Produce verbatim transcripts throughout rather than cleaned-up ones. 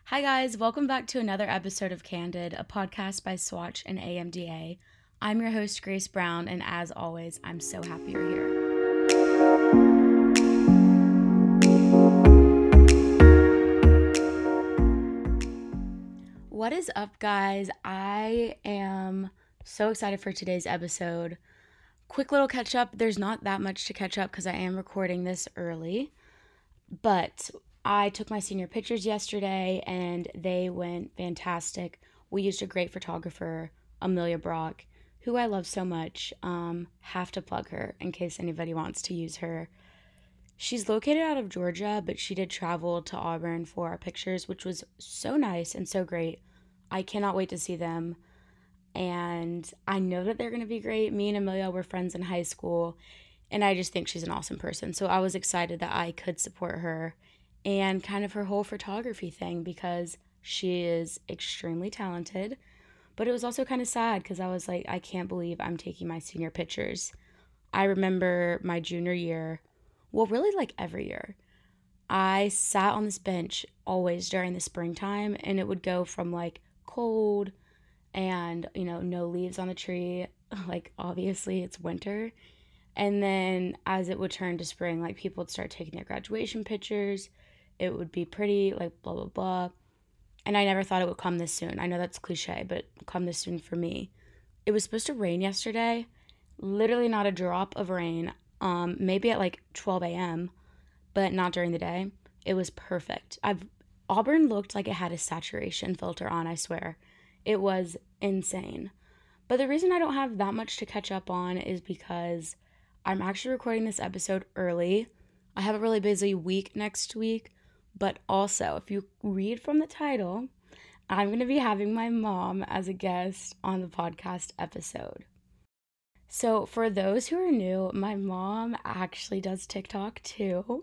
Hi guys, welcome back to another episode of Candid, a podcast by Swatch and A M D A. I'm your host, Grace Brown, and as always, I'm so happy you're here. What is up, guys? I am so excited for today's episode. Quick little catch up. There's not that much to catch up because I am recording this early, but I took my senior pictures yesterday and they went fantastic. We used a great photographer, Amelia Brock, who I love so much. Um, have to plug her in case anybody wants to use her. She's located out of Georgia, but she did travel to Auburn for our pictures, which was so nice and so great. I cannot wait to see them. And I know that they're going to be great. Me and Amelia were friends in high school, and I just think she's an awesome person. So I was excited that I could support her and kind of her whole photography thing because she is extremely talented. But it was also kind of sad because I was like, I can't believe I'm taking my senior pictures. I remember my junior year, well, really like every year, I sat on this bench always during the springtime, and it would go from like cold and, you know, no leaves on the tree. Like, obviously, it's winter. And then as it would turn to spring, like, people would start taking their graduation pictures. It would be pretty, like, blah, blah, blah. And I never thought it would come this soon. I know that's cliche, but come this soon for me. It was supposed to rain yesterday. Literally not a drop of rain. Um, maybe at, like, twelve a.m., but not during the day. It was perfect. I've Auburn looked like it had a saturation filter on, I swear. It was insane. But the reason I don't have that much to catch up on is because I'm actually recording this episode early. I have a really busy week next week, but also, if you read from the title, I'm going to be having my mom as a guest on the podcast episode. So for those who are new, my mom actually does TikTok too,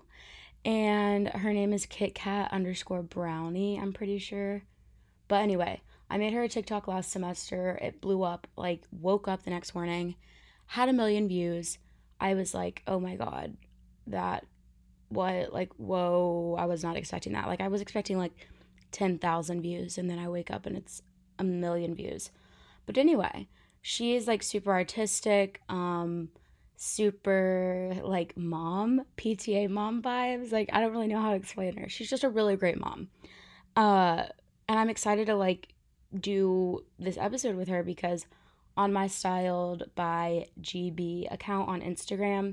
and her name is KitKat underscore Brownie, I'm pretty sure. But anyway, I made her a TikTok last semester. It blew up, like, woke up the next morning, had a million views. I was like, oh my God, that, what, like, whoa, I was not expecting that. Like, I was expecting, like, ten thousand views, and then I wake up and it's a million views. But anyway, she is, like, super artistic, um, super, like, mom, P T A mom vibes. Like, I don't really know how to explain her. She's just a really great mom. Uh, and I'm excited to, like, do this episode with her because on my Styled by G B account on Instagram,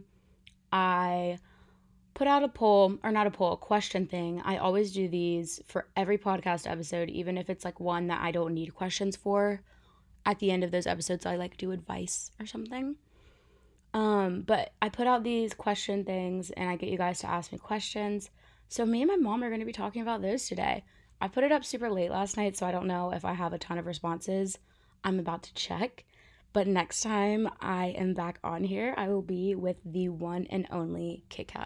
I put out a poll, or not a poll, a question thing. I always do these for every podcast episode, even if it's like one that I don't need questions for. At the end of those episodes, I like do advice or something. Um, but I put out these question things and I get you guys to ask me questions. So me and my mom are going to be talking about those today. I put it up super late last night, so I don't know if I have a ton of responses. I'm about to check. But next time I am back on here, I will be with the one and only KitKat.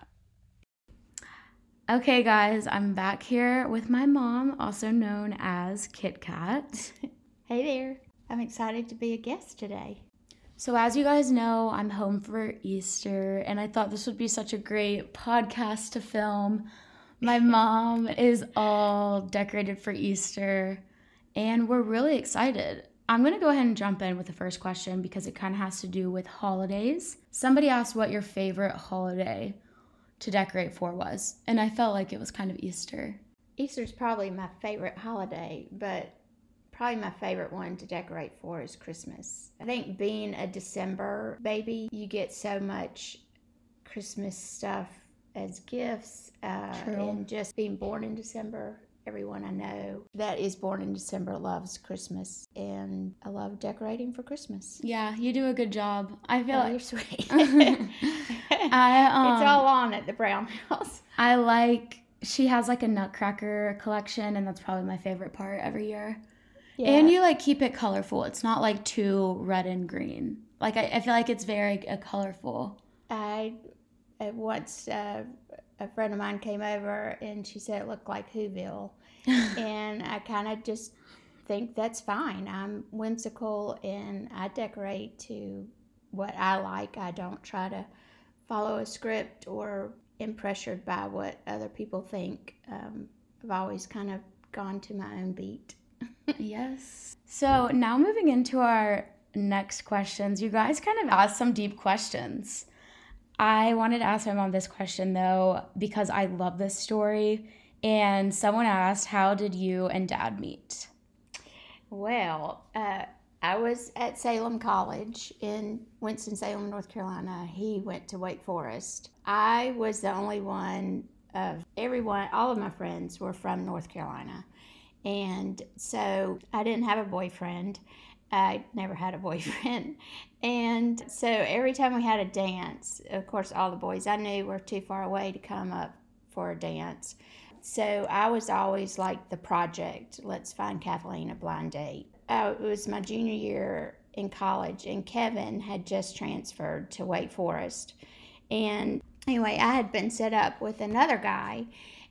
Okay, guys, I'm back here with my mom, also known as KitKat. Hey there. I'm excited to be a guest today. So as you guys know, I'm home for Easter, and I thought this would be such a great podcast to film. My mom is all decorated for Easter, and we're really excited. I'm going to go ahead and jump in with the first question because it kind of has to do with holidays. Somebody asked what your favorite holiday to decorate for was, and I felt like it was kind of Easter. Easter's probably my favorite holiday, but probably my favorite one to decorate for is Christmas. I think being a December baby, you get so much Christmas stuff as gifts, uh, and just being born in December. Everyone I know that is born in December loves Christmas, and I love decorating for Christmas. Yeah, you do a good job. I feel oh, like you're sweet. I, um, it's all on at the Brown House. I like, she has like a Nutcracker collection, and that's probably my favorite part every year. Yeah. And you like keep it colorful. It's not like too red and green. Like I, I feel like it's very uh, colorful. I uh, once uh, a friend of mine came over and she said it looked like Whoville, and I kind of just think that's fine. I'm whimsical and I decorate to what I like. I don't try to follow a script or am pressured by what other people think. Um, I've always kind of gone to my own beat. Yes. So now moving into our next questions, you guys kind of asked some deep questions. I wanted to ask my mom this question though, because I love this story. And someone asked, how did you and Dad meet? Well, uh, I was at Salem College in Winston-Salem, North Carolina. He went to Wake Forest. I was the only one of everyone, all of my friends were from North Carolina. And so I didn't have a boyfriend. I never had a boyfriend. And so every time we had a dance, of course, all the boys I knew were too far away to come up for a dance. So I was always like the project, let's find Kathleen a blind date. Uh, it was my junior year in college, and Kevin had just transferred to Wake Forest. And anyway, I had been set up with another guy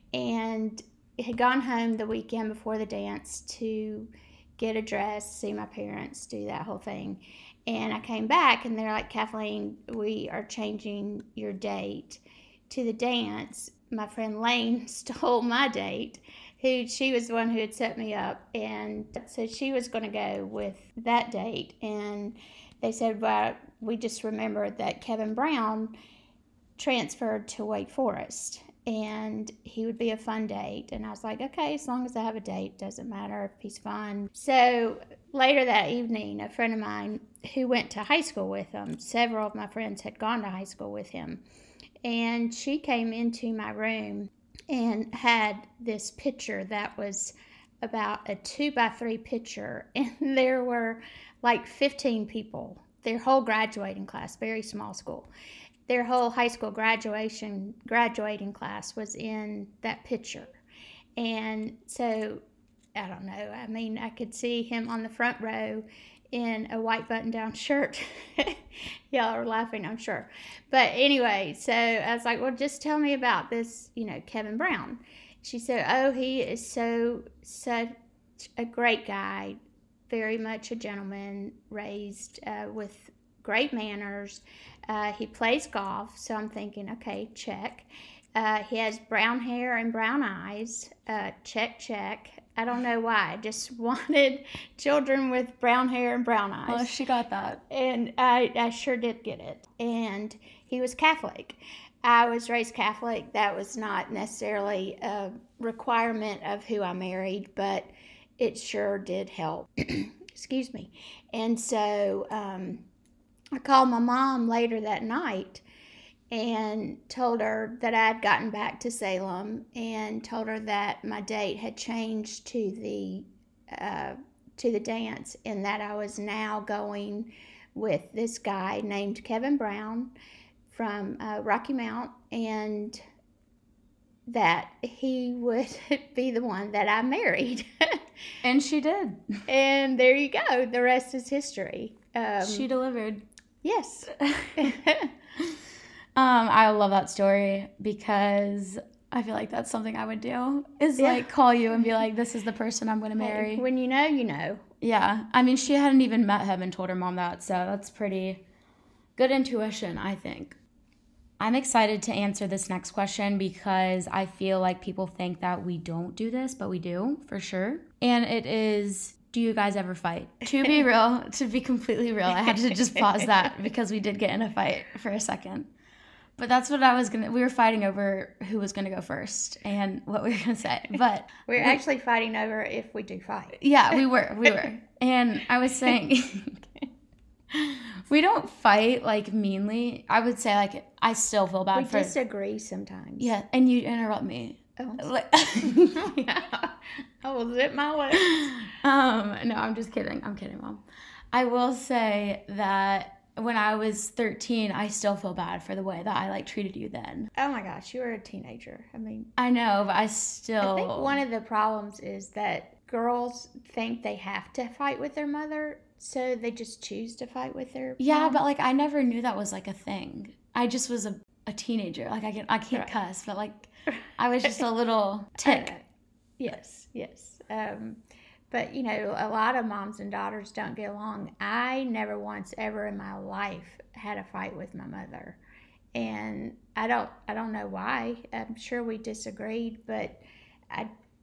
and had gone home the weekend before the dance to get a dress, see my parents, do that whole thing. And I came back and they're like, Kathleen, we are changing your date to the dance. My friend Lane stole my date, who she was the one who had set me up. And so she was going to go with that date. And they said, well, we just remembered that Kevin Brown transferred to Wake Forest and he would be a fun date. And I was like, okay, as long as I have a date, doesn't matter if he's fun. So later that evening, a friend of mine who went to high school with him, several of my friends had gone to high school with him, and she came into my room and had this picture that was about a two by three picture, and there were like fifteen people, their whole graduating class, very small school. Their whole high school graduation graduating class was in that picture. And so, I don't know, I mean, I could see him on the front row in a white button-down shirt. Y'all are laughing, I'm sure. But anyway, so I was like, well, just tell me about this, you know, Kevin Brown. She said, oh, he is so, such a great guy, very much a gentleman, raised uh, with great manners. Uh, he plays golf, so I'm thinking, okay, check. Uh, he has brown hair and brown eyes. Uh, check, check. I don't know why. I just wanted children with brown hair and brown eyes. Well, she got that. And I, I sure did get it. And he was Catholic. I was raised Catholic. That was not necessarily a requirement of who I married, but it sure did help. Excuse me. And so um, I called my mom later that night and told her that I had gotten back to Salem, and told her that my date had changed to the uh, to the dance, and that I was now going with this guy named Kevin Brown from uh, Rocky Mount, and that he would be the one that I married. And she did. And there you go. The rest is history. Um, she delivered. Yes. Um, I love that story because I feel like that's something I would do, is Yeah. like call you and be like, this is the person I'm going to marry. Hey, when you know, you know. Yeah. I mean, she hadn't even met him and told her mom that, so that's pretty good intuition, I think. I'm excited to answer this next question because I feel like people think that we don't do this, but we do, for sure. And it is, do you guys ever fight? To be real, to be completely real, I had to just pause that because we did get in a fight for a second. But that's what I was going to, we were fighting over who was going to go first and what we were going to say. But We're we, actually fighting over if we do fight. Yeah, we were, we were. And I was saying, we don't fight like meanly. I would say like, I still feel bad we for. We disagree sometimes. Yeah, and you interrupt me. Oh, like, yeah. I will zip my lips. Um, no, I'm just kidding. I'm kidding, Mom. I will say that when I was thirteen, I still feel bad for the way that I like treated you then. Oh my gosh, you were a teenager. I mean, I know, but I still. I think one of the problems is that girls think they have to fight with their mother, so they just choose to fight with their Yeah, mom. but like I never knew that was like a thing. I just was a, a teenager. Like I can I can't Right. cuss, but like I was just a little tick. Yes, yes. Um, but, you know, a lot of moms and daughters don't get along. I never once ever in my life had a fight with my mother. And I don't I don't know why. I'm sure we disagreed, but I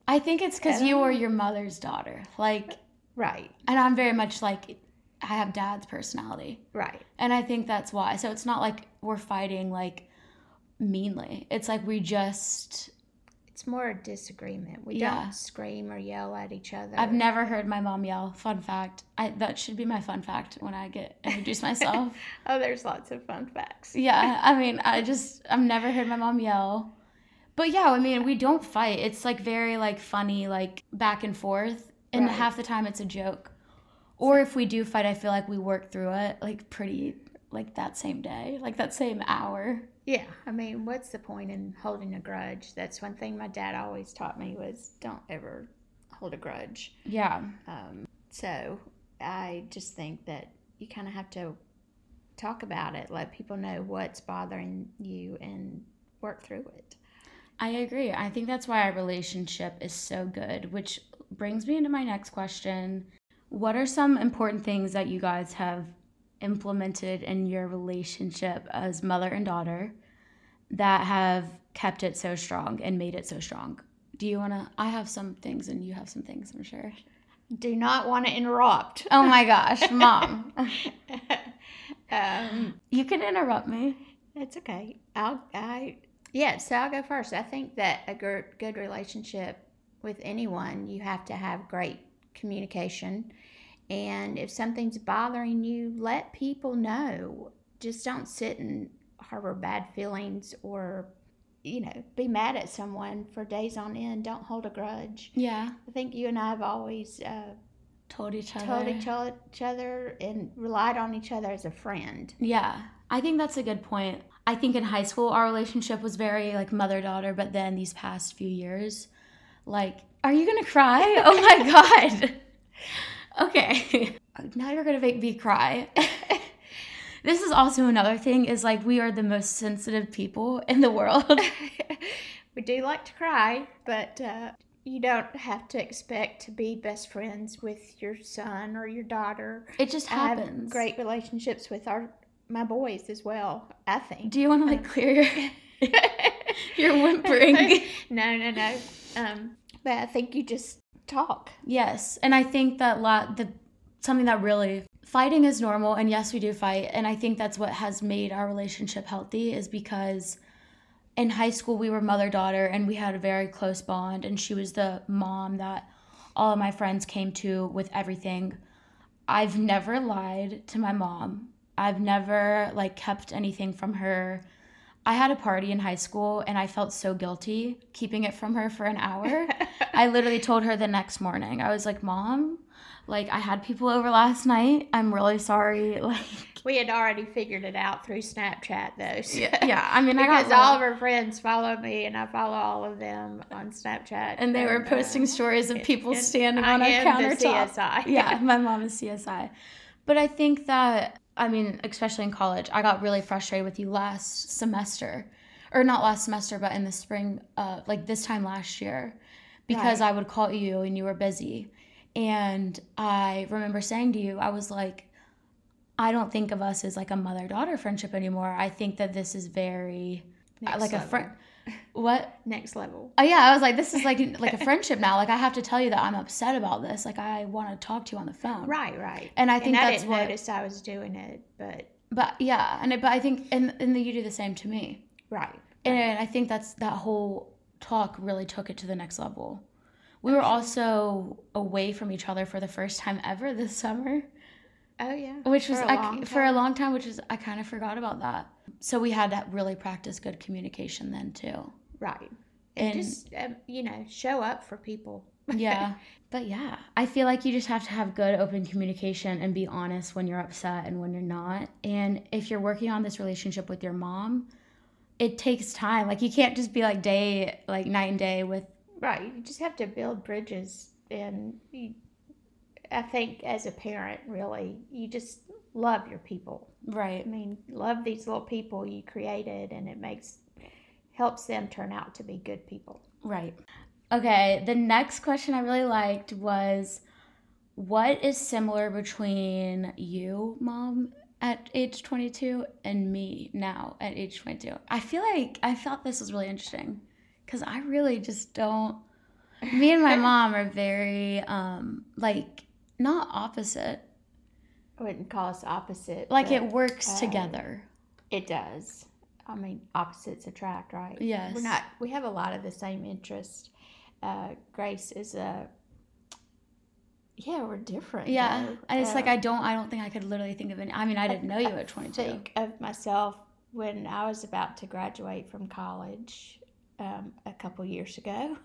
I think it's because you Um, are your mother's daughter. Like, Right, and I'm very much like, I have dad's personality. right. And I think that's why. So it's not like we're fighting like meanly. It's like we just, It's more a disagreement. We Yeah. don't scream or yell at each other. I've never heard my mom yell. Fun fact. I That should be my fun fact when I get introduce myself. Oh, there's lots of fun facts. Yeah, I mean, I just, I've never heard my mom yell. But yeah, I mean, we don't fight. It's like very like funny, like back and forth. And Right. half the time it's a joke. Or if we do fight, I feel like we work through it like pretty, like that same day, like that same hour. Yeah, I mean, what's the point in holding a grudge? That's one thing my dad always taught me was don't ever hold a grudge. Yeah. Um, so I just think that you kind of have to talk about it, let people know what's bothering you, and work through it. I agree. I think that's why our relationship is so good, which brings me into my next question. What are some important things that you guys have implemented in your relationship as mother and daughter that have kept it so strong and made it so strong? Do you want to? I have some things and you have some things, I'm sure. Do not want to interrupt. Oh my gosh, Mom. um, You can interrupt me. It's okay. I'll, I, yeah, so I'll go first. I think that a good, good relationship with anyone, you have to have great communication. And if something's bothering you, let people know. Just don't sit and harbor bad feelings or, you know, be mad at someone for days on end. Don't hold a grudge. Yeah. I think you and I have always uh, Told each other. told each, o- each other and relied on each other as a friend. Yeah, I think that's a good point. I think in high school, our relationship was very like mother-daughter, but then these past few years, like, are you gonna cry? Oh my God. Okay. Now you're gonna make me cry. This is also another thing is like we are the most sensitive people in the world. We do like to cry, but uh, you don't have to expect to be best friends with your son or your daughter. It just I have happens. great relationships with our my boys as well, I think. Do you want to like clear your your whimpering? No, no, no. Um, but I think you just talk. Yes, and I think that lot the something that really fighting is normal, and yes, we do fight, and I think that's what has made our relationship healthy is because in high school we were mother-daughter and we had a very close bond, and she was the mom that all of my friends came to with everything. I've never lied to my mom. I've never like kept anything from her. I had a party in high school and I felt so guilty keeping it from her for an hour. I literally told her the next morning. I was like, Mom, like I had people over last night. I'm really sorry. Like We had already figured it out through Snapchat, though. So. Yeah, yeah. I mean, I got because all love. of her friends follow me, and I follow all of them on Snapchat. And they were uh, posting stories of people and standing I on our am the countertop. C S I. Yeah, my mom is C S I. But I think that, I mean, especially in college, I got really frustrated with you last semester. Or not last semester, but in the spring, uh, like this time last year. Because Right. I would call you and you were busy. And I remember saying to you, I was like, I don't think of us as like a mother-daughter friendship anymore. I think that this is very, Next like a level. friend. What? Next level. Oh yeah, I was like, this is like like a friendship now. Like I have to tell you that I'm upset about this. Like I want to talk to you on the phone. Right, right. And I think and I that's didn't what. notice I was doing it, but But yeah, and it, but I think and and you do the same to me. right. And I think that's that whole talk really took it to the next level. We were also away from each other for the first time ever this summer, Oh yeah. which was for a I, long for a time. long time, which is I kind of forgot about that. So we had to really practice good communication then too. Right. And, And- just um, you know, show up for people. Yeah. But yeah, I feel like you just have to have good open communication and be honest when you're upset and when you're not. And if you're working on this relationship with your mom, it takes time. Like you can't just be like day, like night and day with, Right. You just have to build bridges, and you, I think as a parent, really, you just love your people. I right. mean, love these little people you created, and it makes helps them turn out to be good people. Right. Okay, the next question I really liked was what is similar between you, Mom, at age twenty-two and me now at age twenty-two? I feel like I felt this was really interesting because I really just don't. Me and my mom are very, um, like, not opposite. I wouldn't call us opposite. Like, but, it works uh, together. It does. I mean, opposites attract, right? Yes. We're not. We have a lot of the same interests. Uh, Grace is a. Yeah, we're different. Yeah, though. and it's like Uh, I don't, I don't think I could literally think of any. I mean, I didn't know you at twenty-two. think of myself when I was about to graduate from college um, a couple years ago.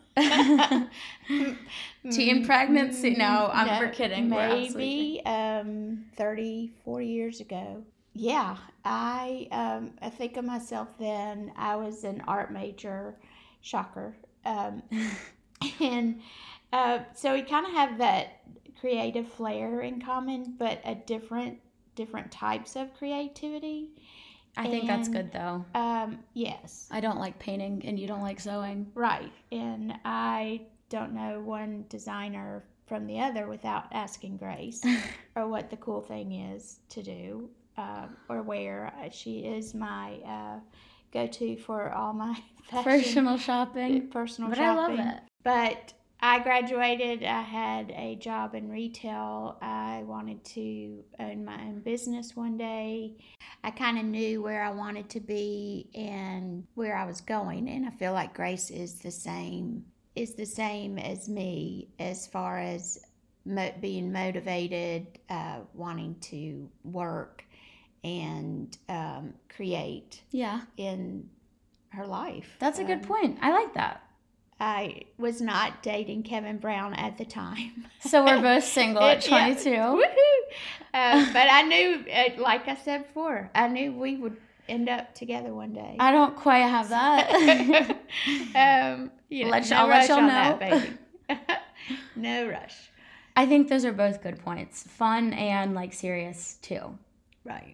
Teen pregnancy? No, I'm No, for kidding. We're absolutely Maybe um, thirty, forty years ago. Yeah, I um, I think of myself then. I was an art major, shocker, um, and uh, so we kind of have that creative flair in common, but a different different types of creativity. I think that's And, good though. Um, yes, I don't like painting, and you don't like sewing. right. And I don't know one designer from the other without asking Grace or what the cool thing is to do uh, or wear. Uh, She is my uh, go-to for all my fashion, Personal shopping. personal But I love shopping. it. But I graduated. I had a job in retail. I wanted to own my own business one day. I kind of knew where I wanted to be and where I was going, and I feel like Grace is the same is the same as me as far as mo- being motivated, uh, wanting to work and um, create Yeah, in her life. that's a good Um, point. I like that. I was not dating Kevin Brown at the time. So we're both single at It- yeah. twenty-two. Woohoo! Uh, but I knew, uh, like I said before, I knew we would end up together one day. I don't quite have that. um, you know, Let no y'all- let rush y'all on know. that, baby. No rush. I think those are both good points. Fun and like serious too. Right.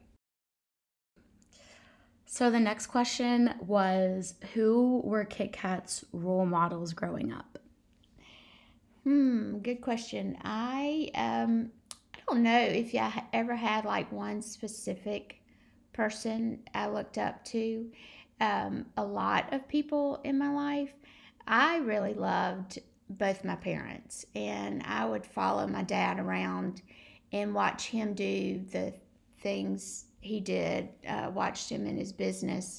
So the next question was, who were Kit Kat's role models growing up? Hmm, good question. I um I don't know if you ha- ever had like one specific person I looked up to. Um, a lot of people in my life. I really loved both my parents, and I would follow my dad around and watch him do the things he did. Uh, watched him in his business.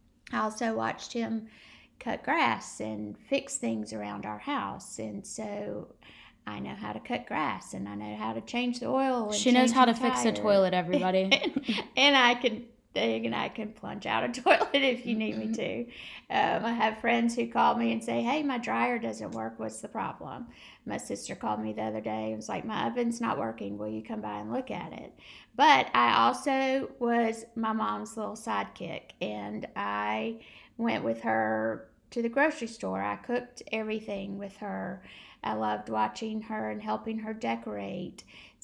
I also watched him cut grass and fix things around our house. And so I know how to cut grass and I know how to change the oil. And She knows change how to the fix a tire. toilet, everybody. and, and I can dig and I can plunge out a toilet if you need me to. Um, I have friends who call me and say, hey, my dryer doesn't work. What's the problem? My sister called me the other day and was like, my oven's not working. Will you come by and look at it? But I also was my mom's little sidekick, and I went with her to the grocery store. I cooked everything with her. I loved watching her and helping her decorate.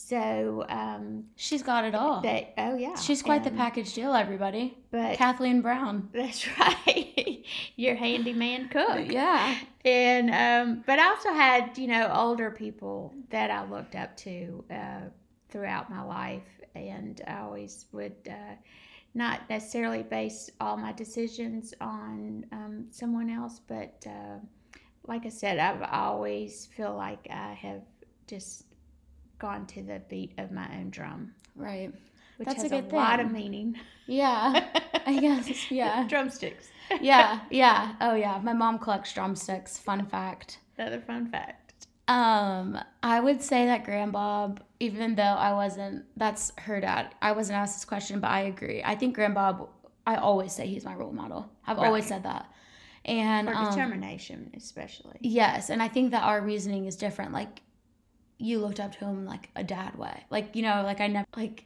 So um, She's got it all. that oh yeah, She's quite the and- package deal, everybody. But Kathleen Brown. that's right, your handyman cook. Yeah. And um, but I also had you know older people that I looked up to uh, throughout my life, and I always would uh, not necessarily base all my decisions on um, someone else, but uh, like I said, I've always feel like I have just gone to the beat of my own drum, Right. which That's a has good a lot thing. of meaning. Yeah. I guess. Yeah. Drumsticks. Yeah. Yeah. Oh yeah. My mom collects drumsticks. Fun fact. Another fun fact. Um, I would say that Grandbob, even though I wasn't, that's her dad. I wasn't asked this question, but I agree. I think Grandbob, I always say he's my role model. I've always Right. said that. And For um, determination, especially. yes, and I think that our reasoning is different. Like, you looked up to him like a dad way. Like, you know, like I never, like,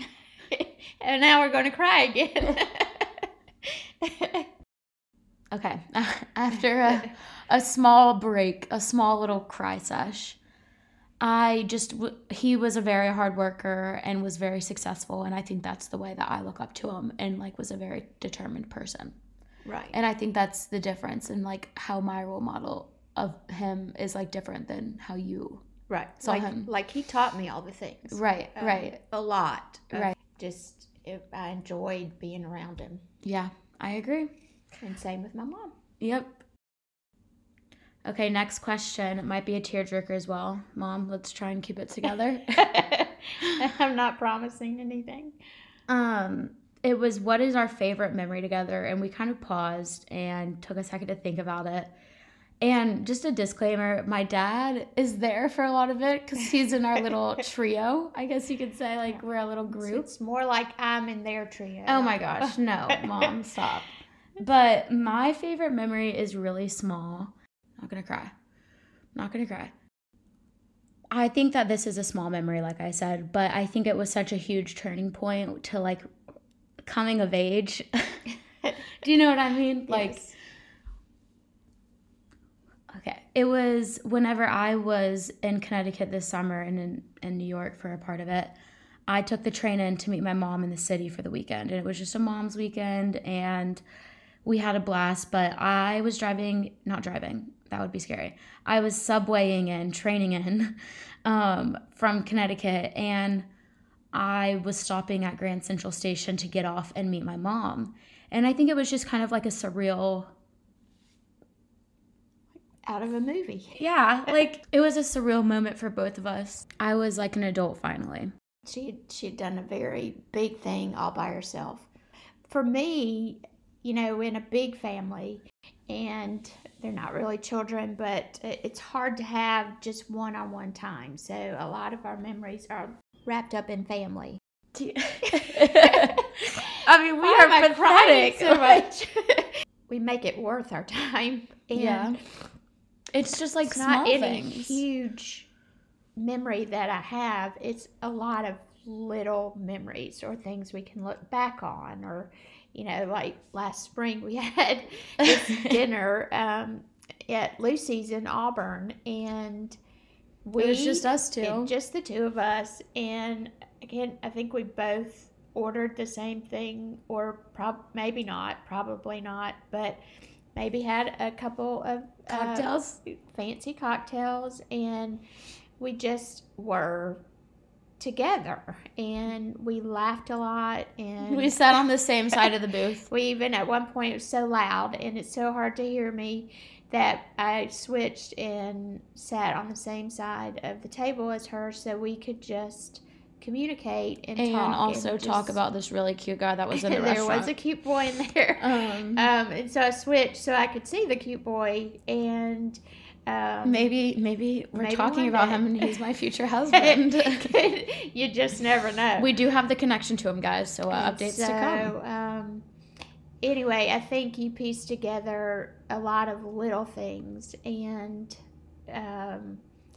And now we're going to cry again. okay. After a, a small break, a small little cry sesh, I just, w- he was a very hard worker and was very successful. And I think that's the way that I look up to him, and like was a very determined person. Right. And I think that's the difference in like how my role model of him is like different than how you. Right. Saw like, him. like he taught me all the things. Right, Um, right. A lot. of Right. Just, it, I enjoyed being around him. Yeah, I agree. And same with my mom. Yep. Okay, next question. It might be a tearjerker as well. Mom, let's try and keep it together. I'm not promising anything. Um, it was, what is our favorite memory together? And we kind of paused and took a second to think about it. And just a disclaimer, my dad is there for a lot of it because he's in our little trio, I guess you could say. Like, we're a little group. It's more like I'm in their trio. Oh my gosh, no, Mom, stop. But my favorite memory is really small. Not gonna cry. Not gonna cry. I think that this is a small memory, like I said, but I think it was such a huge turning point to, like, coming of age. Do you know what I mean? Like, Yes. okay. It was whenever I was in Connecticut this summer and in, in New York for a part of it. I took the train in to meet my mom in the city for the weekend. And it was just a mom's weekend, and we had a blast. But I was driving, not driving, that would be scary. I was subwaying in, training in um, from Connecticut. And I was stopping at Grand Central Station to get off and meet my mom. And I think it was just kind of like a surreal... Out of a movie. Yeah, like, it was a surreal moment for both of us. I was like an adult finally. She she had done a very big thing all by herself. For me, you know, in a big family, and they're not really children, but it's hard to have just one-on-one time. So a lot of our memories are wrapped up in family. I mean, we Why are am I crying pathetic. so much? We make it worth our time. And Yeah. It's just like it's small not any things. huge memory that I have. It's a lot of little memories or things we can look back on. Or, you know, like last spring we had this dinner um, at Lucy's in Auburn, and we It was just us two. it- just the two of us. And again, I think we both ordered the same thing, or prob maybe not, probably not, but maybe had a couple of uh, Cocktails. fancy cocktails, and we just were together, and we laughed a lot, and We sat on the same side of the booth. we even at one point, it was so loud and it's so hard to hear me that I switched and sat on the same side of the table as her so we could just communicate and, And talk also and talk just- about this really cute guy that was in the there restaurant. was a cute boy in there. Um, Um, and so I switched so I could see the cute boy, and um, maybe, maybe we're maybe talking one about day. him and he's my future husband. you just never know. We do have the connection to him, guys, so uh, And updates so, to come. Um, anyway, I think you piece together a lot of little things, and um,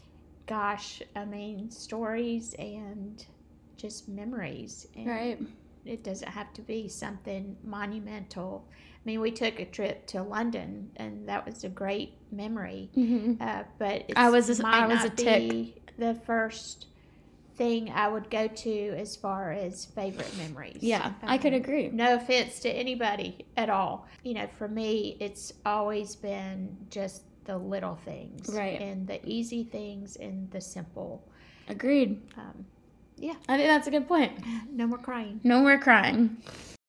gosh, I mean, stories and just memories. And Right. it doesn't have to be something monumental. I mean, we took a trip to London, and that was a great memory. hmm Uh, but it I was a- might I was not a tick. be the first thing I would go to as far as favorite memories. Yeah, I could Um, agree. No offense to anybody at all. You know, for me, it's always been just the little things, Right. and the easy things and the simple. Agreed. Um, I think that's a good point. no more crying. No more crying.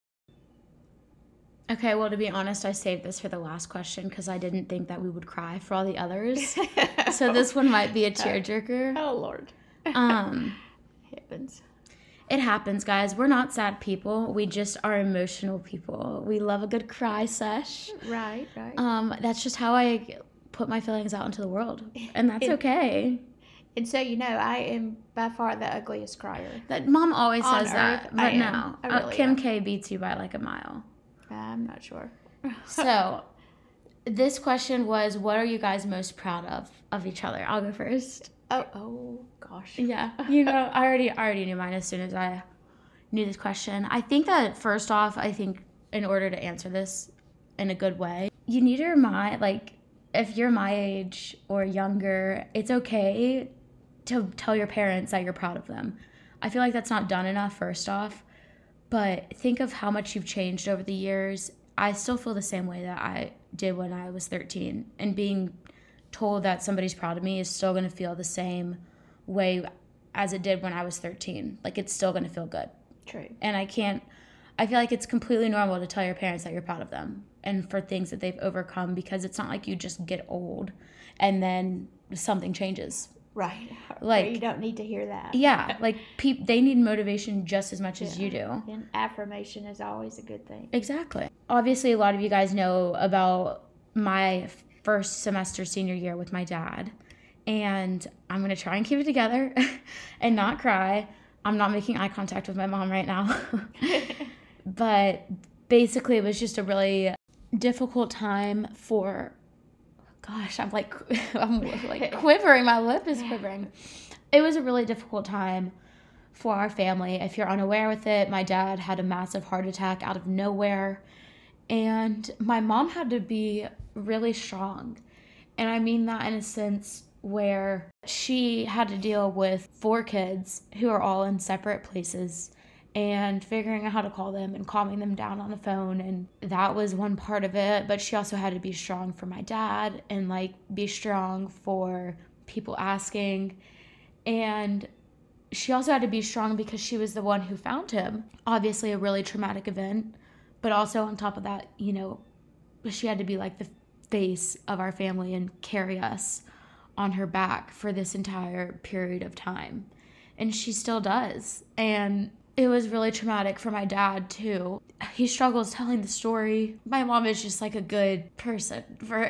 Okay, well, to be honest, I saved this for the last question because I didn't think that we would cry for all the others. So this one might be a tearjerker. Oh Lord. Um, Happens. it happens, guys. We're not sad people. We just are emotional people. We love a good cry sesh. Right. Right. Um, that's just how I put my feelings out into the world, and that's It- okay. And so, you know, I am by far the ugliest crier. That mom always On says that, earth, but I am. no, I uh, really Kim am. K beats you by like a mile. I'm not sure. So, this question was, what are you guys most proud of of each other? I'll go first. Oh, oh gosh. Yeah, you know, I already I already knew mine as soon as I knew this question. I think that first off, I think in order to answer this in a good way, you need to remind, like, if you're my age or younger, it's okay to tell your parents that you're proud of them. I feel like that's not done enough, first off. But think of how much you've changed over the years. I still feel the same way that I did when I was thirteen. And being told that somebody's proud of me is still going to feel the same way as it did when I was thirteen. Like, it's still going to feel good. True. And I can't, I feel like it's completely normal to tell your parents that you're proud of them. and for things that they've overcome, because it's not like you just get old and then something changes. Right. Like, you don't need to hear that. Yeah. Like, pe- they need motivation just as much yeah. as you do. And affirmation is always a good thing. Exactly. Obviously, a lot of you guys know about my first semester senior year with my dad. And I'm going to try and keep it together and not cry. I'm not making eye contact with my mom right now. But basically, it was just a really difficult time for, gosh, I'm like, I'm like quivering. My lip is quivering. It was a really difficult time for our family. If you're unaware with it, my dad had a massive heart attack out of nowhere. And my mom had to be really strong. And I mean that in a sense where she had to deal with four kids who are all in separate places and figuring out how to call them and calming them down on the phone. And that was one part of it. But she also had to be strong for my dad and like be strong for people asking. And she also had to be strong because she was the one who found him. Obviously a really traumatic event. But also on top of that, you know, she had to be like the face of our family and carry us on her back for this entire period of time. And she still does. And it was really traumatic for my dad too. He struggles telling the story. My mom is just like a good person for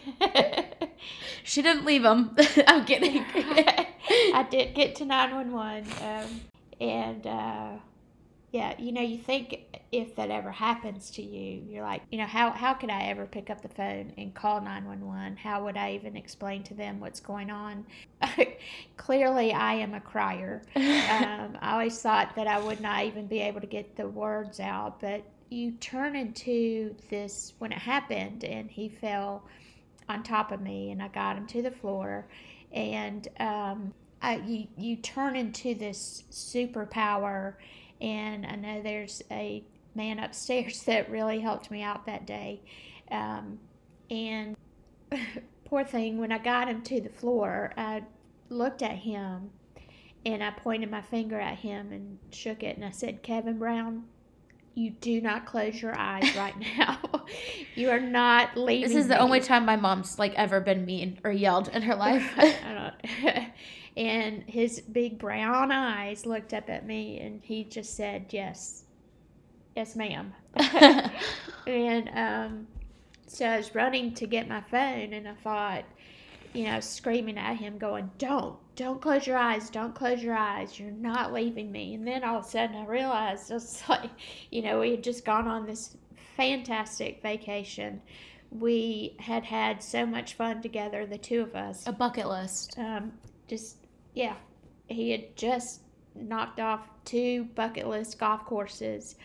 she didn't leave him. I'm kidding. I did get to nine one one. Um, and uh, yeah, you know, you think if that ever happens to you, you're like, you know, how, how could I ever pick up the phone and call nine one one? How would I even explain to them what's going on? Clearly, I am a crier. Um, I always thought that I would not even be able to get the words out, but you turn into this, when it happened and he fell on top of me and I got him to the floor, and um, I, you, you turn into this superpower. And I know there's a man upstairs that really helped me out that day. Um, and poor thing, when I got him to the floor, I looked at him and I pointed my finger at him and shook it. And I said, Kevin Brown, you do not close your eyes right now. You are not leaving This is the me. only time my mom's like ever been mean or yelled in her life. I don't And his big brown eyes looked up at me and he just said, yes, yes, ma'am. And um, so I was running to get my phone and I thought, you know, screaming at him going, don't, don't close your eyes. Don't close your eyes. You're not leaving me. And then all of a sudden I realized, just like, you know, we had just gone on this fantastic vacation. We had had so much fun together, the two of us. A bucket list. Um, just, yeah, he had just knocked off two bucket list golf courses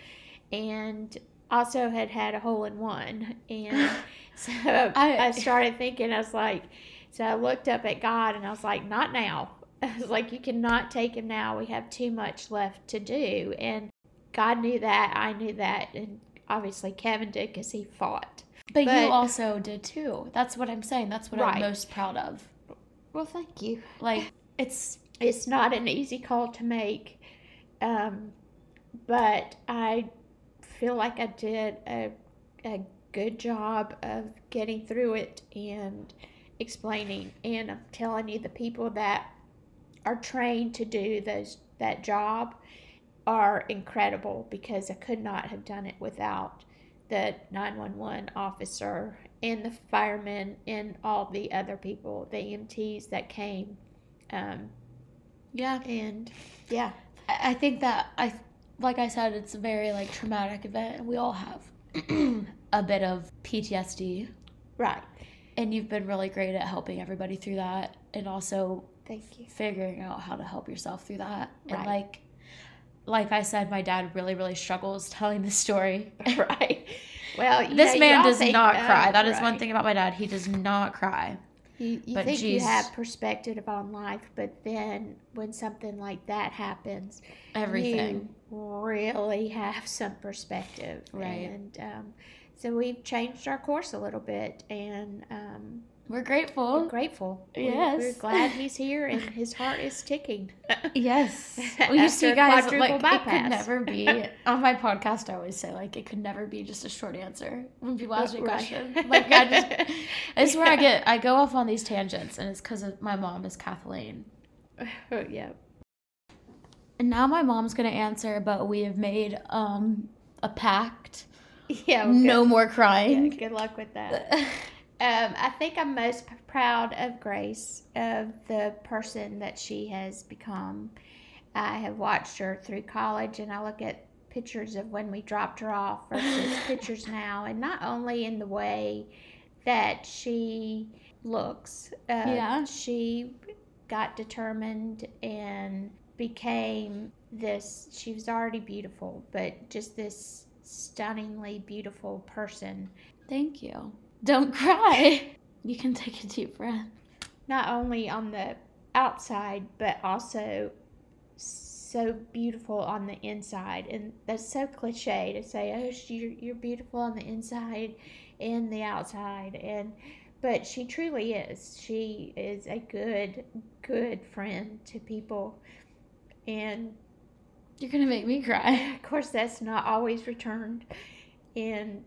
and also had had a hole in one. And so I, I started thinking, I was like, so I looked up at God and I was like, not now. I was like, you cannot take him now. We have too much left to do. And God knew that. I knew that. And obviously Kevin did because he fought. But, but you also did too. That's what I'm saying. That's what right. I'm most proud of. Well, thank you. Like, it's it's not an easy call to make, um, but I feel like I did a, a good job of getting through it and explaining. And I'm telling you, the people that are trained to do those that job are incredible, because I could not have done it without the nine one one officer and the firemen and all the other people, the E M Ts that came. Um, yeah. And, yeah. I think that, I, like I said, it's a very, like, traumatic event. We all have a bit of P T S D. Right. And you've been really great at helping everybody through that, and also Thank you. figuring out how to help yourself through that. Right. And, like, like I said, my dad really, really struggles telling the story. Right. Well, you this know, man does think, not uh, cry. That right. is one thing about my dad. He does not cry. You, you but think geez, you have perspective on life, but then when something like that happens, everything you really have some perspective. Right. And um, so we've changed our course a little bit, and um, We're grateful. We're grateful. Yes. We're, we're glad he's here and his heart is ticking. Yes. Well, you see, guys, like, bypass. It could never be, on my podcast, I always say, like, it could never be just a short answer when people ask me a question. Like, I just, it's where I get, I go off on these tangents, and it's because my mom is Kathleen. Yeah. And now my mom's going to answer, but we have made um a pact. Yeah. Well, no good. more crying. Yeah, good luck with that. Um, I think I'm most p- proud of Grace, of the person that she has become. I have watched her through college, and I look at pictures of when we dropped her off versus pictures now, and not only in the way that she looks, uh, Yeah. she got determined and became this, she was already beautiful, but just this stunningly beautiful person. Thank you. Don't cry. You can take a deep breath. Not only on the outside, but also so beautiful on the inside. And that's so cliche to say, oh, you're, you're beautiful on the inside and the outside. And but she truly is. She is a good, good friend to people. And you're going to make me cry. Of course, that's not always returned. And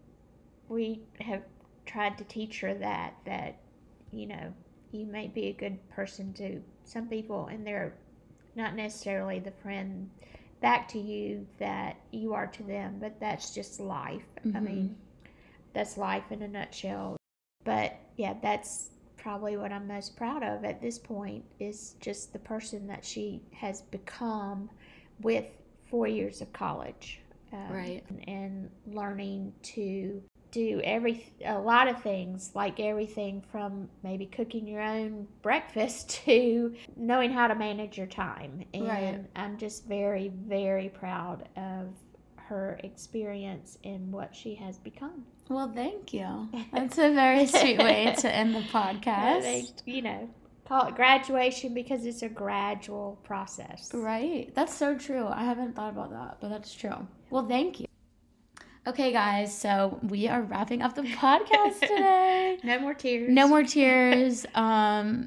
we have tried to teach her that, that, you know, you may be a good person to some people, and they're not necessarily the friend back to you that you are to them, but that's just life. Mm-hmm. I mean, that's life in a nutshell. But yeah, that's probably what I'm most proud of at this point, is just the person that she has become with four years of college. Um, right. And, and learning to do every a lot of things, like everything from maybe cooking your own breakfast to knowing how to manage your time. And right. I'm just very, very proud of her experience and what she has become. Well, thank you. That's a very sweet way to end the podcast. They, you know, call it graduation because it's a gradual process. Right. That's so true. I haven't thought about that, but that's true. Well, thank you. Okay, guys, so we are wrapping up the podcast today. No more tears. No more tears. Um,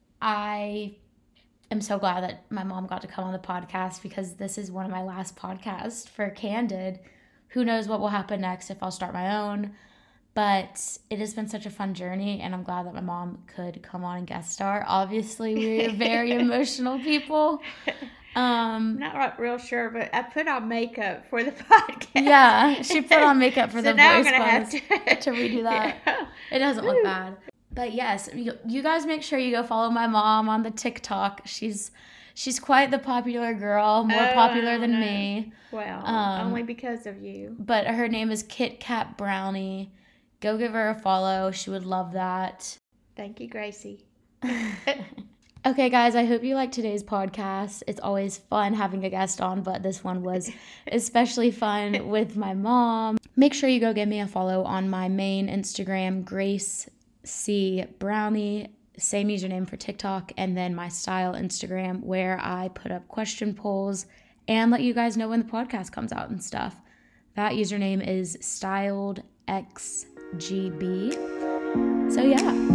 I am so glad that my mom got to come on the podcast, because this is one of my last podcasts for Candid. Who knows what will happen next, if I'll start my own. But it has been such a fun journey, and I'm glad that my mom could come on and guest star. Obviously, we're very emotional people. Um, I'm not real sure, but I put on makeup for the podcast. Yeah, she put on makeup for so the now voice I'm gonna ones have to, to redo that. Yeah. It doesn't look bad. But yes, you, you guys make sure you go follow my mom on the TikTok. She's she's quite the popular girl, more oh, popular than know. me. Well, um, only because of you. But her name is Kit Kat Brownie. Go give her a follow. She would love that. Thank you, Gracie. Okay, guys, I hope you liked today's podcast. It's always fun having a guest on, but this one was especially fun with my mom. Make sure you go give me a follow on my main Instagram, Grace C. Brownie. Same username for TikTok, and then my style Instagram, where I put up question polls and let you guys know when the podcast comes out and stuff. That username is styledxgb. So yeah.